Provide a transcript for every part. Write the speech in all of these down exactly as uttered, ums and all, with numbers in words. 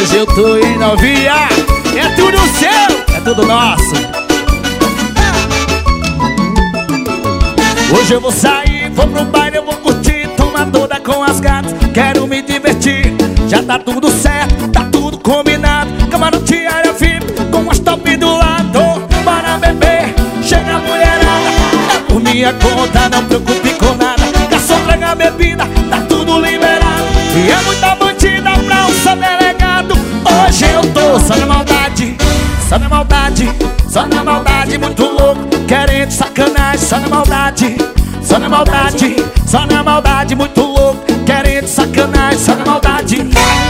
Hoje eu tô em novinha. É tudo seu, é tudo nosso. Hoje eu vou sair, vou pro baile, eu vou curtir, tomar toda com as gatas, quero me divertir. Já tá tudo certo, tá tudo combinado. Camarote área V I P, com as top do lado. Para beber, chega a mulherada. É por minha conta, não preocupe com nada. Garçom, traga a bebida, tá tudo liberado. E é muita bandida pra um só delegado. Hoje eu tô só na maldade, só na maldade, só na maldade, muito louco, querendo sacanagem. Só na maldade, só na maldade, só na maldade, muito louco, querendo sacanagem. Só na maldade,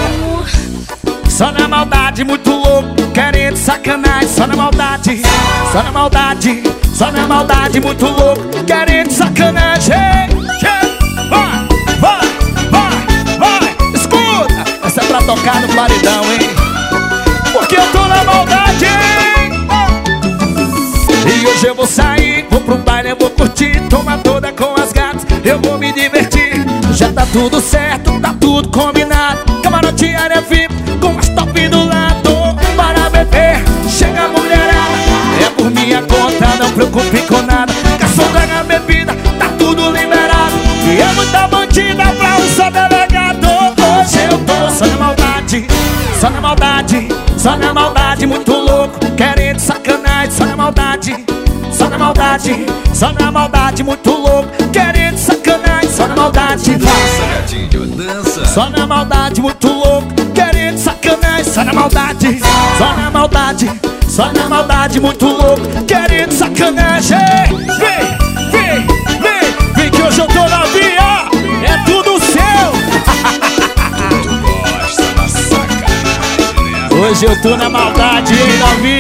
só na maldade, muito louco, querendo sacanagem. Só na maldade, só na maldade, só na maldade, muito louco, querendo sacanagem. Vai, vai, vai, vai, escuta, essa é pra tocar no paredão, hein? Porque eu tô na maldade, hein? E hoje eu vou sair, vou pro baile, eu vou curtir, tomar toda com as gatas, eu vou me divertir. Já tá tudo certo, tá tudo combinado. Camarote área V I P, com as top do lado. Para beber, chega a mulherada. É por minha conta, não preocupe com nada. Garçom, traga a bebida, tá tudo liberado. E é muita bandida pra um só delegado. Hoje eu tô só na maldade, só na maldade, só na maldade, muito louco, querendo sacanagem. Só na maldade, só na maldade, só na maldade, muito louco, querendo sacanagem. Só na maldade, gatinho, dança. só na maldade, muito louco, querendo sacanagem. Só na maldade, só na maldade, só na maldade, muito louco, querendo sacanagem. Vem, vem, vem, vem que hoje eu tô na via. É tudo seu. Tu gosta da sacanagem, né? Hoje eu tô na maldade, hein, novinha.